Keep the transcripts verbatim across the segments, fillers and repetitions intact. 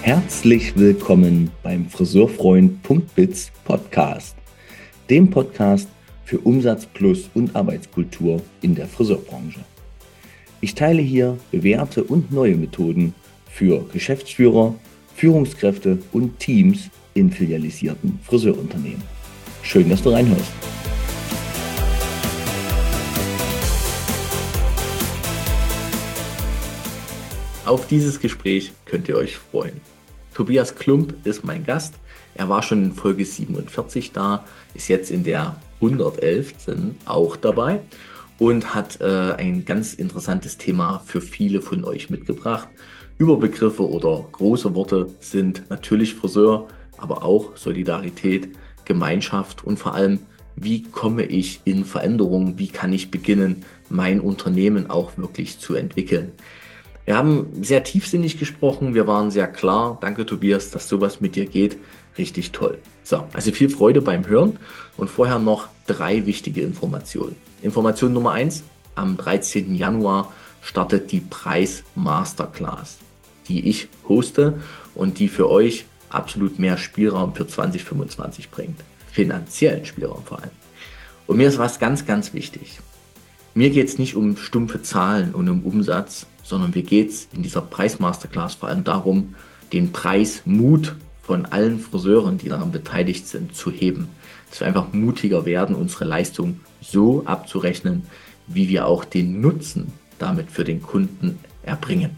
Herzlich willkommen beim Friseurfreund.biz Podcast, dem Podcast für Umsatz plus und Arbeitskultur in der Friseurbranche. Ich teile hier bewährte und neue Methoden für Geschäftsführer, Führungskräfte und Teams in filialisierten Friseurunternehmen. Schön, dass du reinhörst. Auf dieses Gespräch könnt ihr euch freuen. Tobias Klump ist mein Gast. Er war schon in Folge siebenundvierzig da, ist jetzt in der hundertelften auch dabei und hat äh, ein ganz interessantes Thema für viele von euch mitgebracht. Überbegriffe oder große Worte sind natürlich Friseur, aber auch Solidarität, Gemeinschaft und vor allem, wie komme ich in Veränderung, wie kann ich beginnen, mein Unternehmen auch wirklich zu entwickeln. Wir haben sehr tiefsinnig gesprochen, wir waren sehr klar. Danke Tobias, dass sowas mit dir geht. Richtig toll. So, also viel Freude beim Hören und vorher noch drei wichtige Informationen. Information Nummer eins, am dreizehnten Januar startet die Preis Masterclass, die ich hoste und die für euch absolut mehr Spielraum für zwanzig fünfundzwanzig bringt. Finanziellen Spielraum vor allem. Und mir ist was ganz, ganz wichtig. Mir geht es nicht um stumpfe Zahlen und um Umsatz, sondern mir geht es in dieser Preis-Masterclass vor allem darum, den Preismut von allen Friseuren, die daran beteiligt sind, zu heben. Dass wir einfach mutiger werden, unsere Leistung so abzurechnen, wie wir auch den Nutzen damit für den Kunden erbringen.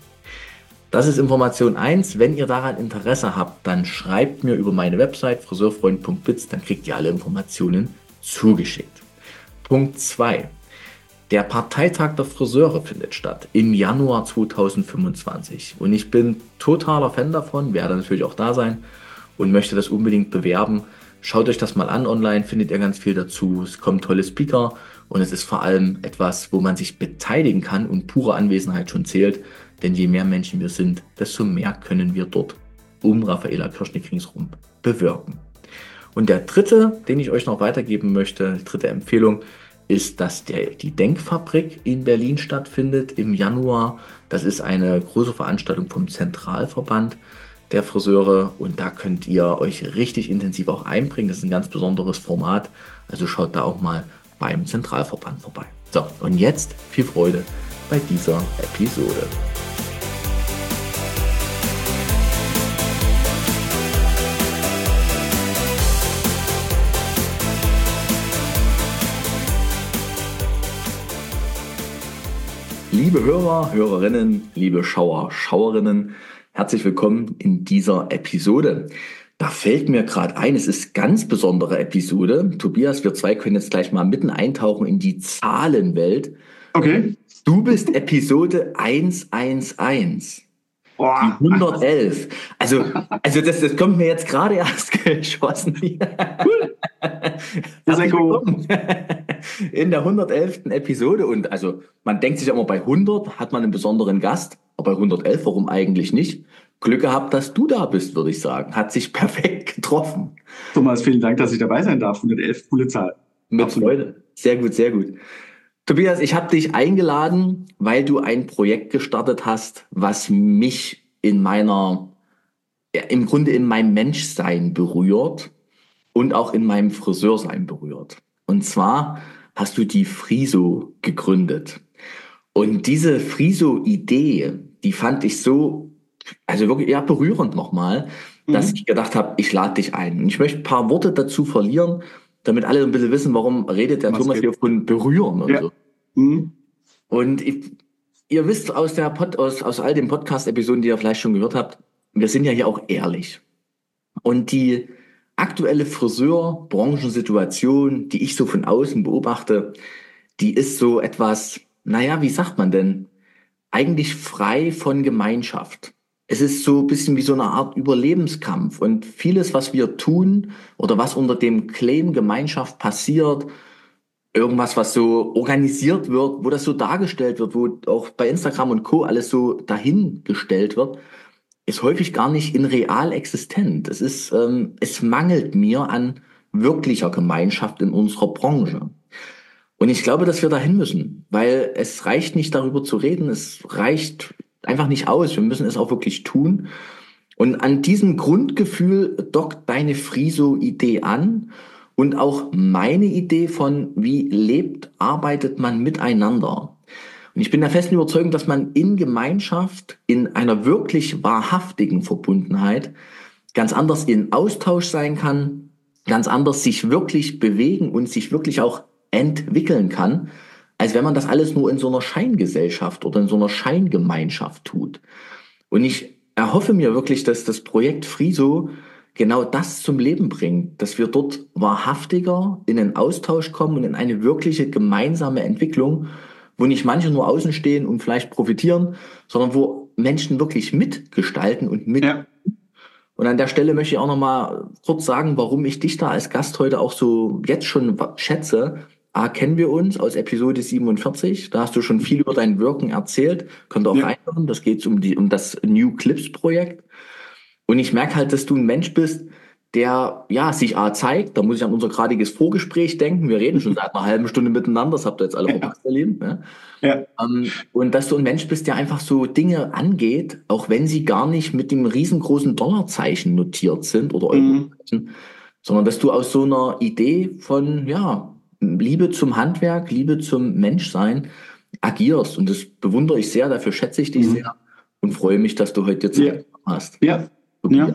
Das ist Information eins. Wenn ihr daran Interesse habt, dann schreibt mir über meine Website friseurfreund.biz, dann kriegt ihr alle Informationen zugeschickt. Punkt zwei. Der Parteitag der Friseure findet statt im Januar zweitausendfünfundzwanzig und ich bin totaler Fan davon, werde natürlich auch da sein und möchte das unbedingt bewerben. Schaut euch das mal an online, findet ihr ganz viel dazu. Es kommen tolle Speaker und es ist vor allem etwas, wo man sich beteiligen kann und pure Anwesenheit schon zählt, denn je mehr Menschen wir sind, desto mehr können wir dort um Raffaela Kirschnick ringsherum bewirken. Und der dritte, den ich euch noch weitergeben möchte, die dritte Empfehlung, ist, dass der, die Denkfabrik in Berlin stattfindet im Januar. Das ist eine große Veranstaltung vom Zentralverband der Friseure und da könnt ihr euch richtig intensiv auch einbringen. Das ist ein ganz besonderes Format, also schaut da auch mal beim Zentralverband vorbei. So, und jetzt viel Freude bei dieser Episode. Liebe Hörer, Hörerinnen, liebe Schauer, Schauerinnen, herzlich willkommen in dieser Episode. Da fällt mir gerade ein, es ist eine ganz besondere Episode. Tobias, wir zwei können jetzt gleich mal mitten eintauchen in die Zahlenwelt. Okay. Du bist Episode hundertelf. Boah. Die hundertelf. Also, also das, das kommt mir jetzt gerade erst geschossen. Cool. Herzlich willkommen in der hundertelften Episode. Und also man denkt sich immer, bei hundert hat man einen besonderen Gast, aber bei hundertelf, warum eigentlich nicht? Glück gehabt, dass du da bist, würde ich sagen. Hat sich perfekt getroffen. Thomas, vielen Dank, dass ich dabei sein darf. hundertelf, coole Zahl. Mit Absolut. Freude. Sehr gut, sehr gut. Tobias, ich habe dich eingeladen, weil du ein Projekt gestartet hast, was mich in meiner, ja, im Grunde in meinem Menschsein berührt und auch in meinem Friseursein berührt. Und zwar hast du die Friso gegründet. Und diese Friso-Idee, die fand ich so, also wirklich eher berührend nochmal, mhm. dass ich gedacht habe, ich lade dich ein. Und ich möchte ein paar Worte dazu verlieren, damit alle ein bisschen wissen, warum redet der Was Thomas geht? hier von berühren und ja. so. Mhm. Und ich, ihr wisst aus der Pod, aus, aus all den Podcast-Episoden, die ihr vielleicht schon gehört habt, wir sind ja hier auch ehrlich. Und die aktuelle Friseur-Branchensituation, die ich so von außen beobachte, die ist so etwas, naja, wie sagt man denn, eigentlich frei von Gemeinschaft. Es ist so ein bisschen wie so eine Art Überlebenskampf und vieles, was wir tun oder was unter dem Claim Gemeinschaft passiert, irgendwas, was so organisiert wird, wo das so dargestellt wird, wo auch bei Instagram und Co. alles so dahingestellt wird, ist häufig gar nicht in real existent. Es ist, ähm, es mangelt mir an wirklicher Gemeinschaft in unserer Branche. Und ich glaube, dass wir dahin müssen, weil es reicht nicht darüber zu reden, es reicht einfach nicht aus. Wir müssen es auch wirklich tun. Und an diesem Grundgefühl dockt deine Friso-Idee an und auch meine Idee von, wie lebt, arbeitet man miteinander. Und ich bin der festen Überzeugung, dass man in Gemeinschaft, in einer wirklich wahrhaftigen Verbundenheit ganz anders in Austausch sein kann, ganz anders sich wirklich bewegen und sich wirklich auch entwickeln kann, als wenn man das alles nur in so einer Scheingesellschaft oder in so einer Scheingemeinschaft tut. Und ich erhoffe mir wirklich, dass das Projekt Friso genau das zum Leben bringt, dass wir dort wahrhaftiger in den Austausch kommen und in eine wirkliche gemeinsame Entwicklung, wo nicht manche nur außen stehen und vielleicht profitieren, sondern wo Menschen wirklich mitgestalten und mit. Ja. Und an der Stelle möchte ich auch noch mal kurz sagen, warum ich dich da als Gast heute auch so jetzt schon schätze. A, kennen wir uns aus Episode siebenundvierzig. Da hast du schon viel über dein Wirken erzählt. Könnt ihr auch Ja. reinhören. Das geht um die, um das New Clips Projekt. Und ich merke halt, dass du ein Mensch bist, der, ja, sich A zeigt. Da muss ich an unser gradiges Vorgespräch denken. Wir reden schon seit einer halben Stunde miteinander. Das habt ihr jetzt alle verpasst, ihr Lieben. Ja. Ja. Ähm, und dass du ein Mensch bist, der einfach so Dinge angeht, auch wenn sie gar nicht mit dem riesengroßen Dollarzeichen notiert sind oder Eurozeichen, mhm. sondern dass du aus so einer Idee von, ja, Liebe zum Handwerk, Liebe zum Menschsein agierst. Und das bewundere ich sehr, dafür schätze ich dich mhm. sehr und freue mich, dass du heute Zeit ja. hast. Ja. ja.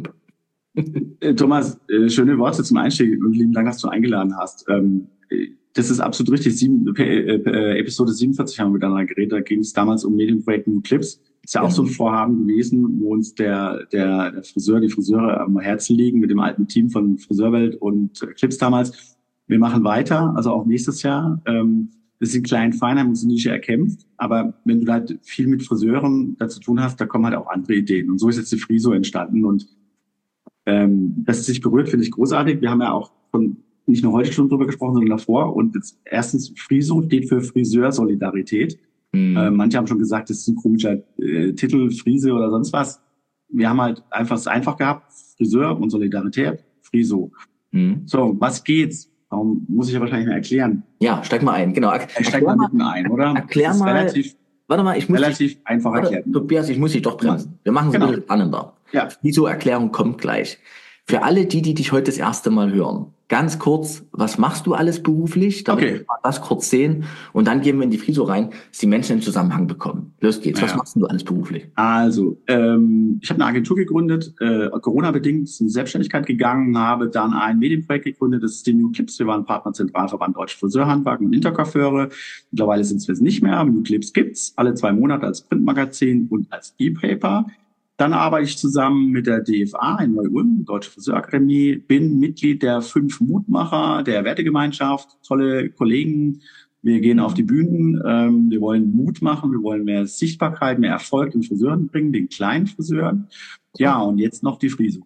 Thomas, schöne Worte zum Einstieg und lieben Dank, dass du eingeladen hast. Das ist absolut richtig. Sieben, äh, Episode siebenundvierzig haben wir miteinander geredet. Da ging es damals um Medienprojekt New Clips. Ist ja auch so ein Vorhaben gewesen, wo uns der, der, der Friseur, die Friseure am Herzen liegen mit dem alten Team von Friseurwelt und Clips damals. Wir machen weiter, also auch nächstes Jahr. Wir sind klein, fein, haben uns Nische erkämpft. Aber wenn du halt viel mit Friseuren dazu tun hast, da kommen halt auch andere Ideen. Und so ist jetzt die Friso entstanden. Und ähm, dass es sich berührt, finde ich großartig. Wir haben ja auch von nicht nur heute schon drüber gesprochen, sondern davor. Und jetzt, erstens, Friso steht für Friseursolidarität. Mhm. Äh, manche haben schon gesagt, das ist ein komischer äh, Titel, Frise oder sonst was. Wir haben halt einfach es einfach gehabt, Friseur und Solidarität, Friso. Mhm. So, was geht's? Warum muss ich ja wahrscheinlich mal erklären? Ja, steig mal ein, genau. Ich steig mal mitten ein, oder? Erklär das ist mal. Relativ, warte mal, ich muss relativ dich, einfach warte, erklären. Tobias, ich muss dich doch bremsen. Wir machen es genau. ein bisschen spannender. Ja. Diese Erklärung kommt gleich. Für alle die, die dich heute das erste Mal hören, ganz kurz, was machst du alles beruflich? Damit okay. wir mal das kurz sehen und dann gehen wir in die Friso rein, dass die Menschen einen Zusammenhang bekommen. Los geht's. Was ja. machst du alles beruflich? Also, ähm, ich habe eine Agentur gegründet, äh, Corona-bedingt ist in die Selbstständigkeit gegangen, habe dann ein Medienprojekt gegründet, das ist die New Clips. Wir waren Partner Zentralverband Deutsche Friseurhandwerk und Intercoiffeure. Mittlerweile sind wir es nicht mehr, aber New Clips gibt's alle zwei Monate als Printmagazin und als E-Paper. Dann arbeite ich zusammen mit der D F A in Neu-Ulm, Deutsche Friseurakademie, bin Mitglied der fünf Mutmacher der Wertegemeinschaft, tolle Kollegen. Wir gehen auf die Bühnen, ähm, wir wollen Mut machen, wir wollen mehr Sichtbarkeit, mehr Erfolg den Friseuren bringen, den kleinen Friseuren. Ja, und jetzt noch die Friso.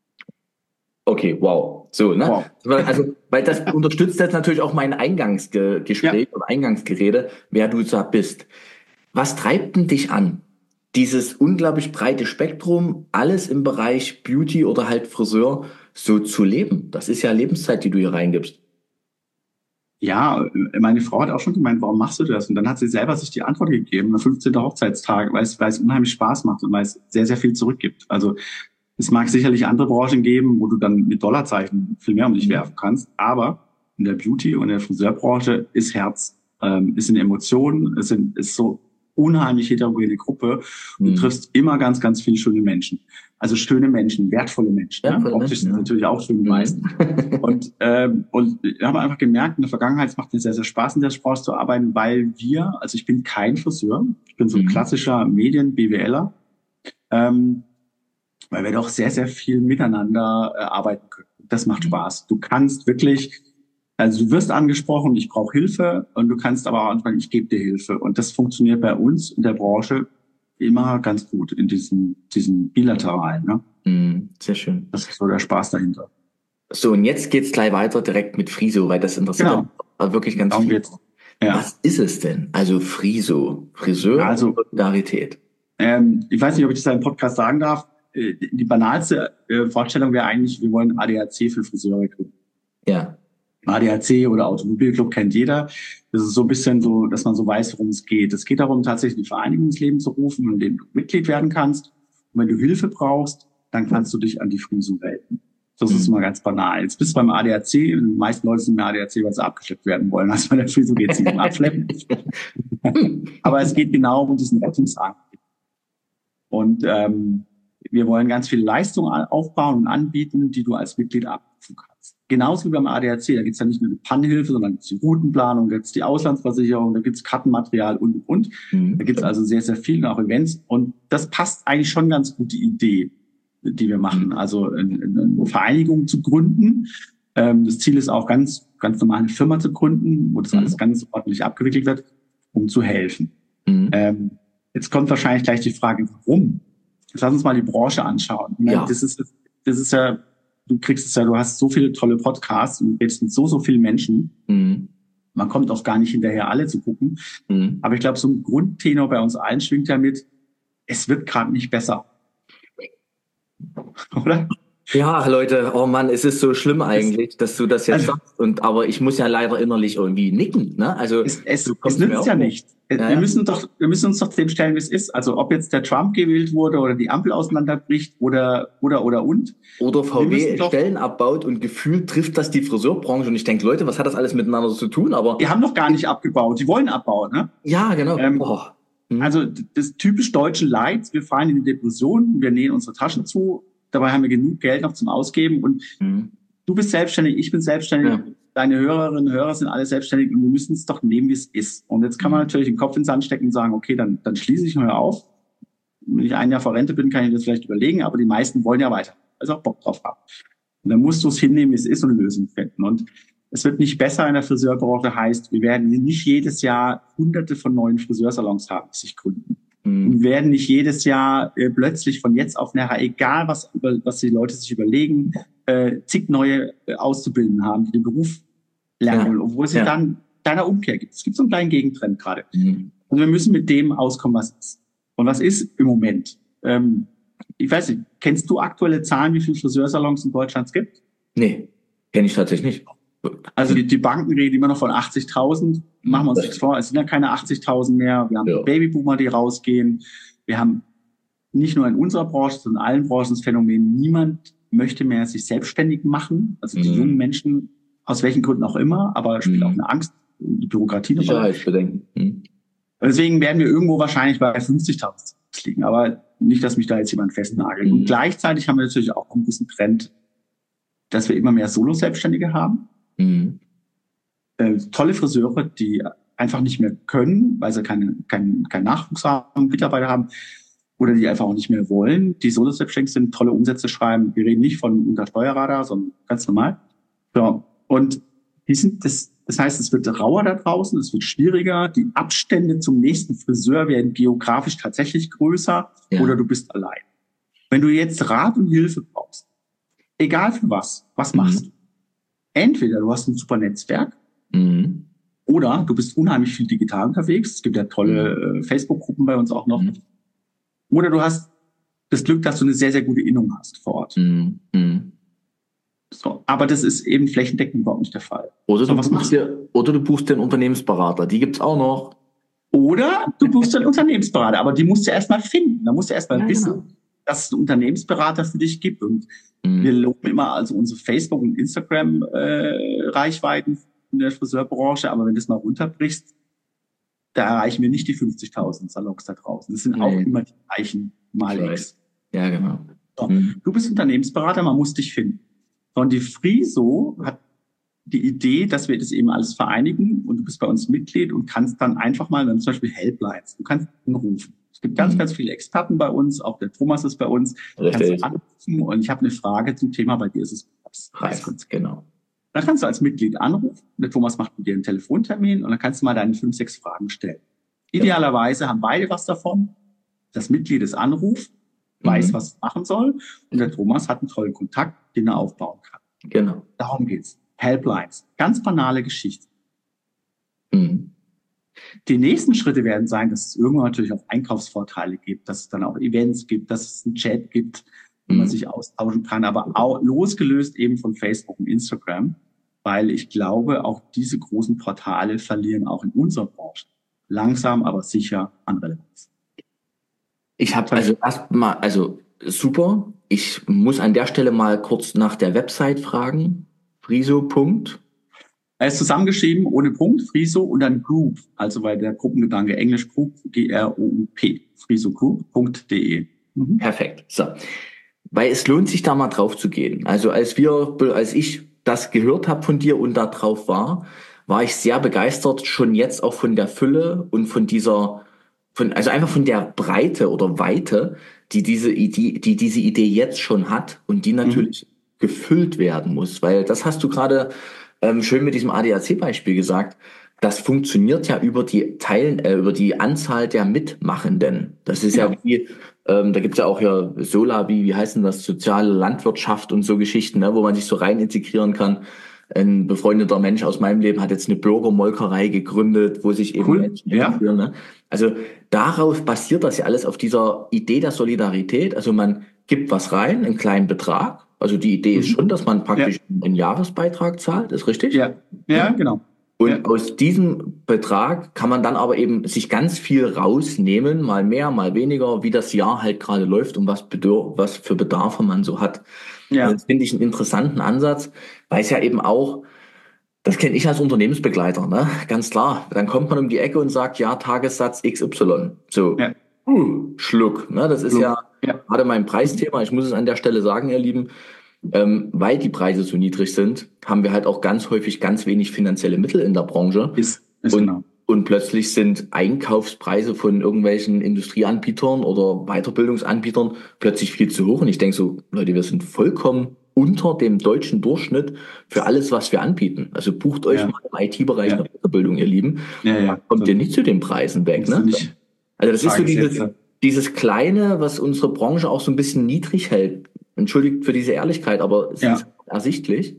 Okay, wow. So, ne? Wow. Also, weil das unterstützt jetzt natürlich auch mein Eingangsgespräch ja. oder Eingangsgerede, wer du da bist. Was treibt denn dich an? Dieses unglaublich breite Spektrum, alles im Bereich Beauty oder halt Friseur so zu leben. Das ist ja Lebenszeit, die du hier reingibst. Ja, meine Frau hat auch schon gemeint, warum machst du das? Und dann hat sie selber sich die Antwort gegeben, am fünfzehnten Hochzeitstag, weil es, weil es unheimlich Spaß macht und weil es sehr, sehr viel zurückgibt. Also es mag sicherlich andere Branchen geben, wo du dann mit Dollarzeichen viel mehr um dich werfen kannst, aber in der Beauty- und in der Friseurbranche ist Herz, ähm, ist in Emotionen, es sind, ist so unheimlich heterogene Gruppe. Du mhm. triffst immer ganz, ganz viele schöne Menschen. Also schöne Menschen, wertvolle Menschen. Ja, ne? Optisch sind ja. natürlich auch schön die meisten. Mhm. Und, ähm, und wir haben einfach gemerkt, in der Vergangenheit, es macht mir sehr, sehr Spaß, in der Branche zu arbeiten, weil wir, also ich bin kein Friseur, ich bin so ein mhm. klassischer Medien-BWLer, ähm, weil wir doch sehr, sehr viel miteinander äh, arbeiten können. Das macht Spaß. Du kannst wirklich, also du wirst angesprochen, ich brauche Hilfe und du kannst aber auch anfangen, ich gebe dir Hilfe. Und das funktioniert bei uns in der Branche immer ganz gut in diesem, diesem bilateralen. Ne? Mm, sehr schön. Das ist so der Spaß dahinter. So, und jetzt geht's gleich weiter direkt mit Friso, weil das interessiert genau. wirklich ganz Darum viel. Geht's. Ja. Was ist es denn? Also Friso, Friseur also, und Solidarität. Ähm, ich weiß nicht, ob ich das in einem Podcast sagen darf. Die banalste äh, Vorstellung wäre eigentlich, wir wollen A D A C für Friseure gründen. Ja. A D A C oder Automobilclub kennt jeder. Das ist so ein bisschen so, dass man so weiß, worum es geht. Es geht darum, tatsächlich ein Vereinigung ins Leben zu rufen, in dem du Mitglied werden kannst. Und wenn du Hilfe brauchst, dann kannst du dich an die Friso wenden. Das ist Mhm. mal ganz banal. Jetzt bist du beim A D A C, die meisten Leute sind beim A D A C, weil sie abgeschleppt werden wollen. Also bei der Friso geht es nicht um Abschleppen. Aber es geht genau um diesen Rettungsantrieb. Und ähm, wir wollen ganz viele Leistungen aufbauen und anbieten, die du als Mitglied abrufen kannst. Genauso wie beim A D A C. Da gibt es ja nicht nur eine Pannenhilfe, sondern gibt's die Routenplanung, da gibt es die Auslandsversicherung, da gibt es Kartenmaterial und, und, und. Mhm. Da gibt es also sehr, sehr viel, auch Events. Und das passt eigentlich schon ganz gut, die Idee, die wir machen. Also eine, eine Vereinigung zu gründen. Ähm, das Ziel ist auch ganz, ganz normal eine Firma zu gründen, wo das Mhm. alles ganz ordentlich abgewickelt wird, um zu helfen. Mhm. Ähm, jetzt kommt wahrscheinlich gleich die Frage, warum? Jetzt lass uns mal die Branche anschauen. Ja. Das ist, das ist ja, du kriegst es ja, du hast so viele tolle Podcasts und redest mit so, so vielen Menschen. Mhm. Man kommt auch gar nicht hinterher, alle zu gucken. Mhm. Aber ich glaube, so ein Grundtenor bei uns allen schwingt ja mit, es wird gerade nicht besser. Oder? Ja, Leute, oh Mann, es ist so schlimm eigentlich, dass du das jetzt Also- sagst. Und aber ich muss ja leider innerlich irgendwie nicken, ne? Also Es, es, du es kommst mir nützt auch ja vor. nicht. Ja, wir, ja. müssen doch, wir müssen uns doch dem stellen, wie es ist. Also ob jetzt der Trump gewählt wurde oder die Ampel auseinanderbricht oder, oder, oder und. Oder Wir V W müssen doch- Stellen abbaut und gefühlt trifft das die Friseurbranche. Und ich denke, Leute, was hat das alles miteinander zu tun? Aber Die haben doch gar nicht abgebaut. Die wollen abbauen, ne? ja, genau. Ähm, Boah. Mhm. Also das typisch deutsche Leid, wir fallen in die Depression, wir nähen unsere Taschen zu, dabei haben wir genug Geld noch zum Ausgeben und Mhm. du bist selbstständig, ich bin selbstständig, Ja. deine Hörerinnen und Hörer sind alle selbstständig und wir müssen es doch nehmen, wie es ist. Und jetzt kann man Mhm. natürlich den Kopf ins Sand stecken und sagen, okay, dann, dann schließe ich mal auf. Wenn ich ein Jahr vor Rente bin, kann ich das vielleicht überlegen, aber die meisten wollen ja weiter, also auch Bock drauf haben. Und dann musst du es hinnehmen, wie es ist und eine Lösung finden. Und es wird nicht besser in der Friseurbranche, heißt, wir werden nicht jedes Jahr hunderte von neuen Friseursalons haben, die sich gründen. Mhm. Und werden nicht jedes Jahr äh, plötzlich von jetzt auf nachher, egal was, was die Leute sich überlegen, äh, zig neue äh, Auszubildenden haben, die den Beruf lernen Ja. wollen, obwohl es sich Ja. dann kleiner Umkehr gibt. Es gibt so einen kleinen Gegentrend gerade. Mhm. Und wir müssen mit dem auskommen, was ist. Und was ist im Moment? Ähm, ich weiß nicht, kennst du aktuelle Zahlen, wie viele Friseursalons in Deutschland es gibt? Nee, kenne ich tatsächlich nicht. Also die, die Banken reden immer noch von achtzigtausend. Machen wir uns nichts vor, es sind ja keine achtzigtausend mehr. Wir haben Ja. die Babyboomer, die rausgehen. Wir haben nicht nur in unserer Branche, sondern in allen Branchen das Phänomen, niemand möchte mehr sich selbstständig machen. Also die Mhm. jungen Menschen, aus welchen Gründen auch immer, aber spielt Mhm. auch eine Angst, die Bürokratie eine Rolle. Sicherheitsbedenken. Mhm. Deswegen werden wir irgendwo wahrscheinlich bei fünfzigtausend liegen. Aber nicht, dass mich da jetzt jemand festnagelt. Mhm. Und gleichzeitig haben wir natürlich auch einen gewissen Trend, dass wir immer mehr Solo-Selbstständige haben. Mhm. Äh, tolle Friseure, die einfach nicht mehr können, weil sie keinen keinen keinen Nachwuchs haben, Mitarbeiter haben oder die einfach auch nicht mehr wollen, die Solo-Selbstständig sind, tolle Umsätze schreiben. Wir reden nicht von unter Steuerradar, sondern ganz normal. Ja. Und die sind das, das heißt, es wird rauer da draußen, es wird schwieriger, die Abstände zum nächsten Friseur werden geografisch tatsächlich größer Ja. oder du bist allein. Wenn du jetzt Rat und Hilfe brauchst, egal für was, was Mhm. machst du? Entweder du hast ein super Netzwerk, Mhm. oder du bist unheimlich viel digital unterwegs. Es gibt ja tolle äh, Facebook-Gruppen bei uns auch noch. Mhm. Oder du hast das Glück, dass du eine sehr, sehr gute Innung hast vor Ort. Mhm. Mhm. So, aber das ist eben flächendeckend überhaupt nicht der Fall. Oder, So, du was machst buchst dir, oder du buchst dir einen Unternehmensberater. Die gibt's auch noch. Oder du buchst einen Unternehmensberater, aber die musst du erstmal finden. Da musst du erstmal Ja, wissen, genau. dass es einen Unternehmensberater für dich gibt. Und Mhm. wir loben immer also unsere Facebook- und Instagram-Reichweiten in der Friseurbranche, aber wenn du es mal runterbrichst, da erreichen wir nicht die fünfzigtausend Salons da draußen. Das sind Nee. auch immer die gleichen mal Ich weiß. X. Ja, genau. So. Mhm. Du bist Unternehmensberater, man muss dich finden. Und die Friso hat die Idee, dass wir das eben alles vereinigen und du bist bei uns Mitglied und kannst dann einfach mal, dann zum Beispiel Helplines, du kannst anrufen. Es gibt ganz, Mhm. ganz viele Experten bei uns, auch der Thomas ist bei uns. Du kannst Richtig. anrufen und ich habe eine Frage zum Thema, bei dir ist es Preis. Genau. Dann kannst du als Mitglied anrufen, der Thomas macht mit dir einen Telefontermin und dann kannst du mal deine fünf, sechs Fragen stellen. Idealerweise haben beide was davon. Das Mitglied ist anruft, weiß, Mhm. was es machen soll und der Thomas hat einen tollen Kontakt, den er aufbauen kann. Genau. Darum geht's. Helplines. Ganz banale Geschichte. Mhm. Die nächsten Schritte werden sein, dass es irgendwann natürlich auch Einkaufsvorteile gibt, dass es dann auch Events gibt, dass es einen Chat gibt, wo man Mhm. sich austauschen kann, aber auch losgelöst eben von Facebook und Instagram, weil ich glaube, auch diese großen Portale verlieren auch in unserer Branche langsam, aber sicher an Relevanz. Ich habe also erstmal, also super. Ich muss an der Stelle mal kurz nach der Website fragen. Friso. Er ist zusammengeschrieben, ohne Punkt, Friso und dann Group, also weil der Gruppengedanke Englisch Group, G R O U P, frisogroup punkt de. Mhm. Perfekt. So. Weil es lohnt sich da mal drauf zu gehen. Also als wir, als ich das gehört habe von dir und da drauf war, war ich sehr begeistert, schon jetzt auch von der Fülle und von dieser, von, also einfach von der Breite oder Weite, die diese Idee, die diese Idee jetzt schon hat und die natürlich mhm. gefüllt werden muss. Weil das hast du gerade ähm, schön mit diesem A D A C-Beispiel gesagt. Das funktioniert ja über die Teilen, äh, über die Anzahl der Mitmachenden. Das ist ja, ja wie, ähm, da gibt's ja auch ja Sola, wie, wie heißt denn das, soziale Landwirtschaft und so Geschichten, ne, wo man sich so rein integrieren kann. Ein befreundeter Mensch aus meinem Leben hat jetzt eine Bürgermolkerei gegründet, wo sich eben cool. Menschen ja. integrieren. Ne? Also darauf basiert das ja alles, auf dieser Idee der Solidarität. Also man gibt was rein, einen kleinen Betrag. Also die Idee mhm. ist schon, dass man praktisch ja. einen Jahresbeitrag zahlt, ist richtig? Ja, ja, ja. genau. Und ja. aus diesem Betrag kann man dann aber eben sich ganz viel rausnehmen, mal mehr, mal weniger, wie das Jahr halt gerade läuft und was, bedür- was für Bedarfe man so hat. Ja. Also das finde ich einen interessanten Ansatz, weil es ja eben auch, das kenne ich als Unternehmensbegleiter, ne? Ganz klar. Dann kommt man um die Ecke und sagt, ja, Tagessatz X Y. So, ja. uh, Schluck. Ne? Das ist Schluck. ja, ja gerade mein Preisthema. Ich muss es an der Stelle sagen, ihr Lieben. Ähm, weil die Preise so niedrig sind, haben wir halt auch ganz häufig ganz wenig finanzielle Mittel in der Branche. Ist, ist und, genau. und plötzlich sind Einkaufspreise von irgendwelchen Industrieanbietern oder Weiterbildungsanbietern plötzlich viel zu hoch. Und ich denke so, Leute, wir sind vollkommen unter dem deutschen Durchschnitt für alles, was wir anbieten. Also bucht euch ja. mal im I T-Bereich ja. eine Weiterbildung, ihr Lieben. Ja, ja. Kommt so, ihr nicht zu den Preisen weg. Ne? Nicht also das ist so dieses, dieses Kleine, was unsere Branche auch so ein bisschen niedrig hält. Entschuldigt für diese Ehrlichkeit, aber es ja. ist ersichtlich.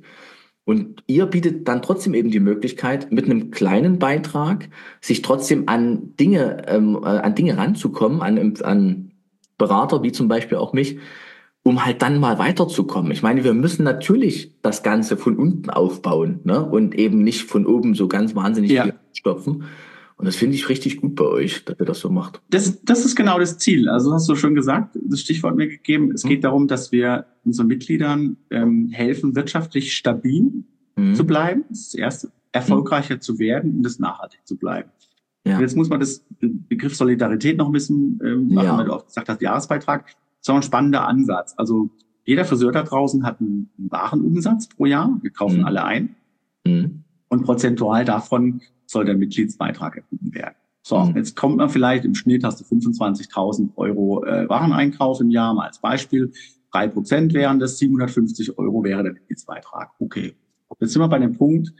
Und ihr bietet dann trotzdem eben die Möglichkeit, mit einem kleinen Beitrag sich trotzdem an Dinge, ähm, an Dinge ranzukommen, an, an Berater wie zum Beispiel auch mich, um halt dann mal weiterzukommen. Ich meine, wir müssen natürlich das Ganze von unten aufbauen, ne? Und eben nicht von oben so ganz wahnsinnig ja. viel stopfen. Und das finde ich richtig gut bei euch, dass ihr das so macht. Das, das ist genau das Ziel. Also hast du schon gesagt, das Stichwort mir gegeben. Es mhm. geht darum, dass wir unseren Mitgliedern ähm, helfen, wirtschaftlich stabil mhm. zu bleiben. Das ist das Erste. Erfolgreicher mhm. zu werden und das nachhaltig zu bleiben. Ja. Und jetzt muss man das Begriff Solidarität noch ein bisschen ähm, machen, ja. weil du auch gesagt hast, Jahresbeitrag. Das ist auch ein spannender Ansatz. Also jeder Friseur da draußen hat einen Warenumsatz pro Jahr. Wir kaufen mhm. alle ein. Mhm. Und prozentual davon soll der Mitgliedsbeitrag erhoben werden. So, mhm. jetzt kommt man vielleicht im Schnitt, hast du fünfundzwanzigtausend Euro äh, Wareneinkauf im Jahr, mal als Beispiel. drei Prozent wären das, siebenhundertfünfzig Euro wäre der Mitgliedsbeitrag. Okay, jetzt sind wir bei dem Punkt,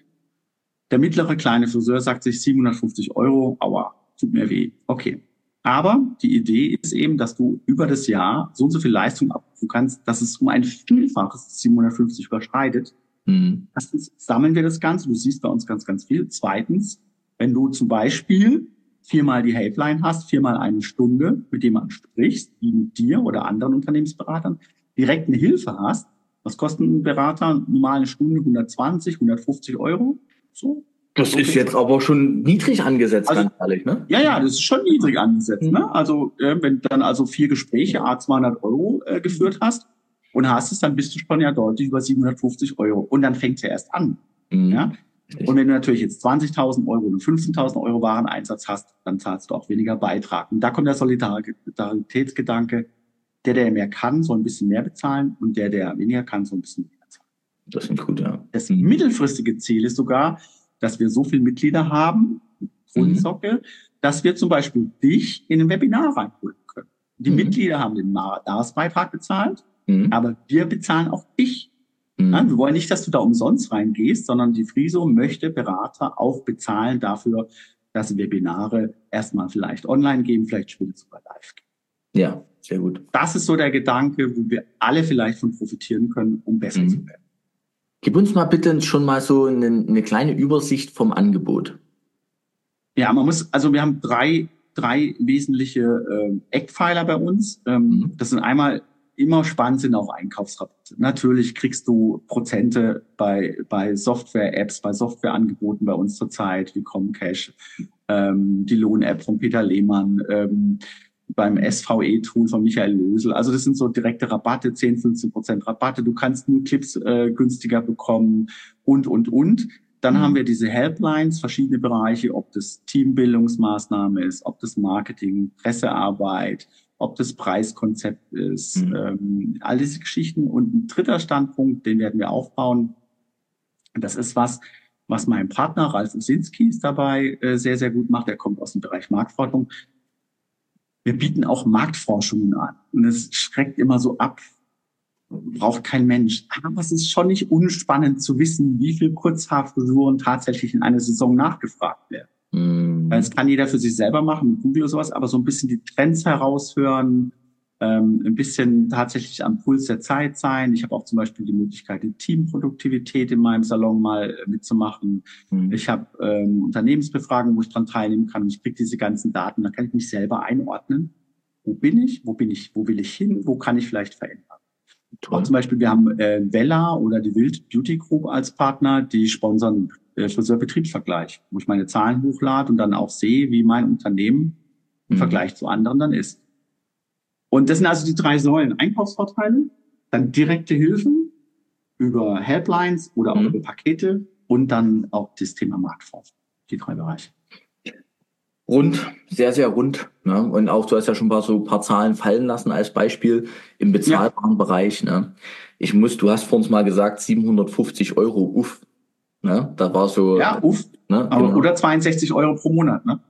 der mittlere kleine Friseur sagt sich siebenhundertfünfzig Euro, aua, tut mir weh. Okay, aber die Idee ist eben, dass du über das Jahr so und so viel Leistung abrufen kannst, dass es um ein Vielfaches siebenhundertfünfzig überschreitet. Mhm. Erstens sammeln wir das Ganze, du siehst bei uns ganz, ganz viel. Zweitens, wenn du zum Beispiel viermal die Helpline hast, viermal eine Stunde, mit jemandem sprichst, wie mit dir oder anderen Unternehmensberatern, direkt eine Hilfe hast, was kostet ein Berater normal eine Stunde? hundertzwanzig, hundertfünfzig Euro? So. Das okay. ist jetzt aber schon niedrig angesetzt, also, ganz ehrlich, ne? Ja, ja, das ist schon niedrig angesetzt, mhm. ne? Also, äh, wenn du dann also vier Gespräche, a zweihundert Euro äh, geführt hast, und hast es, dann bist du schon ja deutlich über siebenhundertfünfzig Euro. Und dann fängt es ja erst an. Mhm. Ja? Und wenn du natürlich jetzt zwanzigtausend Euro oder fünfzehntausend Euro Wareneinsatz hast, dann zahlst du auch weniger Beitrag. Und da kommt der Solidaritätsgedanke. Der, der mehr kann, soll ein bisschen mehr bezahlen. Und der, der weniger kann, soll ein bisschen mehr zahlen. Das sind gut, ja. Das mhm. mittelfristige Ziel ist sogar, dass wir so viele Mitglieder haben, Grundsockel, mhm. dass wir zum Beispiel dich in ein Webinar reinholen können. Die mhm. Mitglieder haben den Jahresbeitrag bezahlt. Aber wir bezahlen auch dich. Mhm. Ja, wir wollen nicht, dass du da umsonst reingehst, sondern die Friso möchte Berater auch bezahlen dafür, dass sie Webinare erstmal vielleicht online geben, vielleicht später sogar live geben. Ja, sehr gut. Das ist so der Gedanke, wo wir alle vielleicht von profitieren können, um besser mhm. zu werden. Gib uns mal bitte schon mal so eine, eine kleine Übersicht vom Angebot. Ja, man muss, also wir haben drei, drei wesentliche äh, Eckpfeiler bei uns. Ähm, mhm. Das sind einmal immer spannend sind auch Einkaufsrabatte. Natürlich kriegst du Prozente bei bei Software-Apps, bei Softwareangeboten bei uns zurzeit, wie Comcash, ähm, die Lohn-App von Peter Lehmann. Ähm, beim S V E-Tool von Michael Lösel. Also das sind so direkte Rabatte, zehn, fünfzehn Prozent Rabatte. Du kannst nur Clips äh, günstiger bekommen und, und, und. Dann mhm. haben wir diese Helplines, verschiedene Bereiche, ob das Teambildungsmaßnahme ist, ob das Marketing, Pressearbeit, ob das Preiskonzept ist, mhm. ähm, all diese Geschichten. Und ein dritter Standpunkt, den werden wir aufbauen. Das ist was, was mein Partner Ralf Usinski ist dabei äh, sehr, sehr gut macht. Er kommt aus dem Bereich Marktforschung. Wir bieten auch Marktforschungen an. Und es schreckt immer so ab, braucht kein Mensch. Aber es ist schon nicht unspannend zu wissen, wie viel Kurzhaarfrisuren tatsächlich in einer Saison nachgefragt werden. Mm. Weil es kann jeder für sich selber machen, mit Google oder sowas, aber so ein bisschen die Trends heraushören, ähm, ein bisschen tatsächlich am Puls der Zeit sein. Ich habe auch zum Beispiel die Möglichkeit, die Teamproduktivität in meinem Salon mal äh, mitzumachen. Mm. Ich habe ähm, Unternehmensbefragungen, wo ich dran teilnehmen kann. Ich kriege diese ganzen Daten, da kann ich mich selber einordnen. Wo bin ich? Wo bin ich? Wo will ich hin? Wo kann ich vielleicht verändern? Auch zum Beispiel, wir haben äh, Vella oder die Wild Beauty Group als Partner, die sponsern äh, Friseurbetriebsvergleich, wo ich meine Zahlen hochlade und dann auch sehe, wie mein Unternehmen im mhm. Vergleich zu anderen dann ist. Und das sind also die drei Säulen. Einkaufsvorteile, dann direkte Hilfen über Helplines oder auch mhm. über Pakete und dann auch das Thema Marktforschung. Die drei Bereiche. Rund, sehr, sehr rund. Ne? Und auch, du hast ja schon ein paar, so ein paar Zahlen fallen lassen als Beispiel im bezahlbaren ja. Bereich. Ne? Ich muss, du hast vor uns mal gesagt, siebenhundertfünfzig Euro, uff. Ne? Da war so. Ja, uff. Ne? Genau. Oder zweiundsechzig Euro pro Monat. Ne?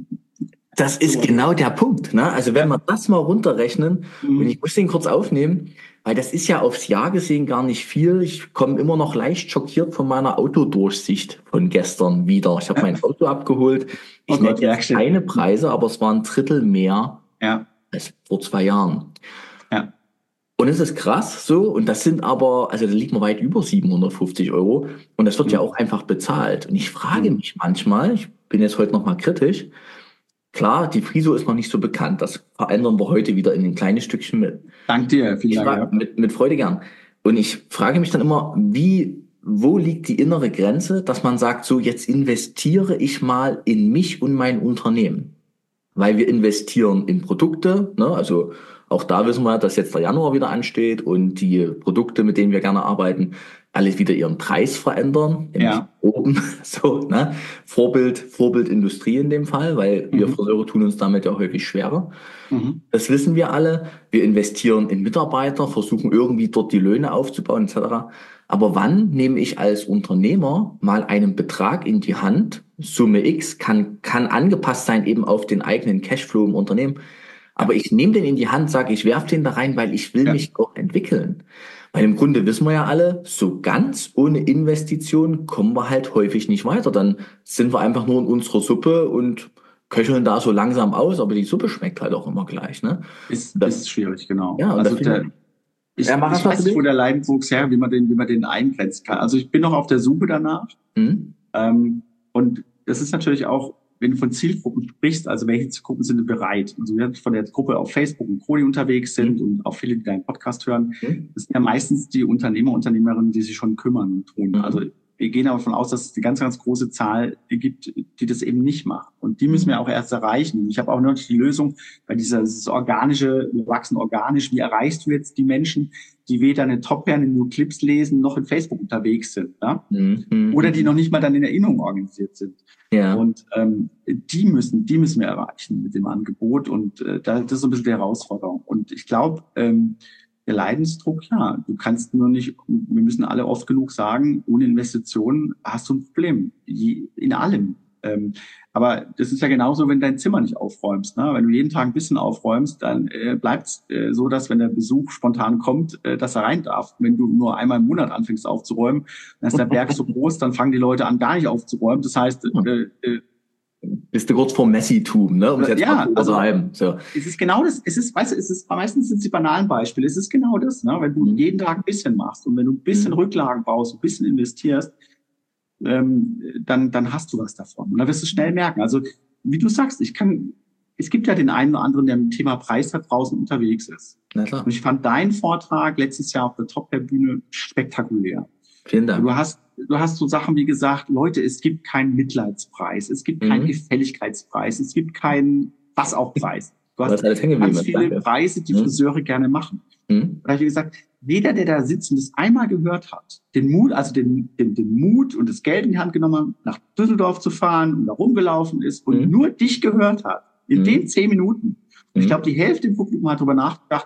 Das ist genau der Punkt. Ne? Also wenn wir das mal runterrechnen, mhm. und ich muss den kurz aufnehmen, weil das ist ja aufs Jahr gesehen gar nicht viel. Ich komme immer noch leicht schockiert von meiner Autodurchsicht von gestern wieder. Ich habe mein Auto abgeholt. Ich oh nenne jetzt keine Preise, aber es war ein Drittel mehr ja. als vor zwei Jahren. Ja. Und es ist krass so. Und das sind aber, also da liegt man weit über siebenhundertfünfzig Euro. Und das wird mhm. ja auch einfach bezahlt. Und ich frage mhm. mich manchmal, ich bin jetzt heute noch mal kritisch, klar, die Friso ist noch nicht so bekannt. Das verändern wir heute wieder in ein kleines Stückchen mit. Dank dir, vielen Dank. Ja. Mit, mit Freude gern. Und ich frage mich dann immer, wie, wo liegt die innere Grenze, dass man sagt, so jetzt investiere ich mal in mich und mein Unternehmen. Weil wir investieren in Produkte, ne? Also auch da wissen wir, dass jetzt der Januar wieder ansteht und die Produkte, mit denen wir gerne arbeiten, alle wieder ihren Preis verändern, ja. oben, so, ne? Vorbild, Vorbildindustrie in dem Fall, weil mhm. wir Friseure tun uns damit ja häufig schwerer. Mhm. Das wissen wir alle. Wir investieren in Mitarbeiter, versuchen irgendwie dort die Löhne aufzubauen, et cetera. Aber wann nehme ich als Unternehmer mal einen Betrag in die Hand, Summe X, kann, kann angepasst sein eben auf den eigenen Cashflow im Unternehmen. Aber ich nehme den in die Hand, sage, ich werfe den da rein, weil ich will ja. mich auch entwickeln. Weil im Grunde wissen wir ja alle, so ganz ohne Investition kommen wir halt häufig nicht weiter. Dann sind wir einfach nur in unserer Suppe und köcheln da so langsam aus, aber die Suppe schmeckt halt auch immer gleich. Ne? Ist, das ist schwierig, genau. Ja, also der, ich, ja, ich weiß nicht, wo der Leidensdruck her, wie man den, wie man den eingrenzen kann. Also ich bin noch auf der Suche danach. Mhm. Ähm, und das ist natürlich auch, wenn du von Zielgruppen sprichst, also welche Zielgruppen sind bereit? Also wir von der Gruppe auf Facebook und Co., die unterwegs sind mhm. und auch viele, die deinen Podcast hören, mhm. das sind ja meistens die Unternehmer, Unternehmerinnen, die sich schon kümmern und tun. Mhm. Also wir gehen aber davon aus, dass es eine ganz, ganz große Zahl gibt, die das eben nicht macht. Und die müssen wir auch erst erreichen. Ich habe auch noch nicht die Lösung, weil dieses organische, wir wachsen organisch, wie erreichst du jetzt die Menschen, die weder eine Top-Herne in nur Clips lesen, noch in Facebook unterwegs sind, ja? Mhm. Oder die noch nicht mal dann in Erinnerung organisiert sind. Ja. Und ähm, die müssen, die müssen wir erreichen mit dem Angebot. Und äh, das ist so ein bisschen die Herausforderung. Und ich glaube, ähm, der Leidensdruck, ja, du kannst nur nicht, wir müssen alle oft genug sagen, ohne Investitionen hast du ein Problem. In allem. Ähm, aber das ist ja genauso, wenn du dein Zimmer nicht aufräumst. Ne? Wenn du jeden Tag ein bisschen aufräumst, dann äh, bleibt es äh, so, dass wenn der Besuch spontan kommt, äh, dass er rein darf. Wenn du nur einmal im Monat anfängst aufzuräumen, dann ist der Berg so groß, dann fangen die Leute an, gar nicht aufzuräumen. Das heißt, äh, äh, bist du kurz vor Messitum, ne? Um es jetzt ja, mal zu übertreiben. So. Es ist genau das, es ist, weißt du, es ist, meistens sind es die banalen Beispiele, es ist genau das, ne? Wenn du mhm. jeden Tag ein bisschen machst und wenn du ein bisschen mhm. Rücklagen baust, ein bisschen investierst, ähm, dann, dann hast du was davon. Und dann wirst du schnell merken. Also, wie du sagst, ich kann, es gibt ja den einen oder anderen, der mit dem Thema Preis da draußen unterwegs ist. Na klar. Und ich fand deinen Vortrag letztes Jahr auf der Top-Bühne spektakulär. Vielen Dank. Du hast, du hast so Sachen wie gesagt, Leute, es gibt keinen Mitleidspreis, es gibt keinen mhm. Gefälligkeitspreis, es gibt keinen was auch Preis. Du hast alles hängen ganz geblieben. viele Danke. Preise, die Hm? Friseure gerne machen. Hm? Da habe ich gesagt, jeder, der da sitzt und das einmal gehört hat, den Mut, also den, den, den Mut und das Geld in die Hand genommen hat, nach Düsseldorf zu fahren und da rumgelaufen ist und Hm? nur dich gehört hat, in Hm? den zehn Minuten. Und ich Hm? glaube, die Hälfte im Publikum hat darüber nachgedacht,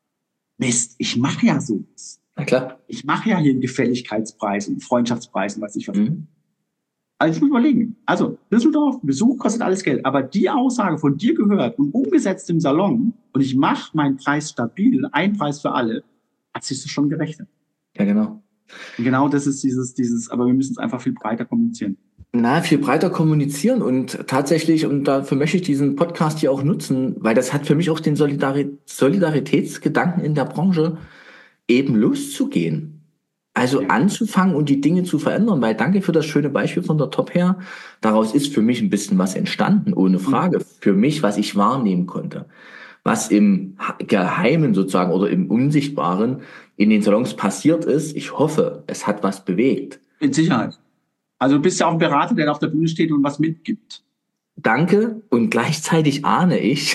Mist, ich mache ja sowas. Na klar. Ich mache ja hier einen Gefälligkeitspreis und Freundschaftspreis und weiß nicht was. Hm? Also ich muss überlegen. Also Düsseldorf, Besuch kostet alles Geld. Aber die Aussage von dir gehört und umgesetzt im Salon und ich mache meinen Preis stabil, ein Preis für alle, hat sich das schon gerechnet. Ja, genau. Und genau das ist dieses, dieses, aber wir müssen es einfach viel breiter kommunizieren. Na, viel breiter kommunizieren und tatsächlich, und dafür möchte ich diesen Podcast hier auch nutzen, weil das hat für mich auch den Solidari- Solidaritätsgedanken in der Branche, eben loszugehen. Also Ja. anzufangen und die Dinge zu verändern, weil danke für das schöne Beispiel von der Top her. Daraus ist für mich ein bisschen was entstanden, ohne Frage. Für mich, was ich wahrnehmen konnte. Was im Geheimen sozusagen oder im Unsichtbaren in den Salons passiert ist. Ich hoffe, es hat was bewegt. Mit Sicherheit. Also du bist ja auch ein Berater, der auf der Bühne steht und was mitgibt. Danke, und gleichzeitig ahne ich,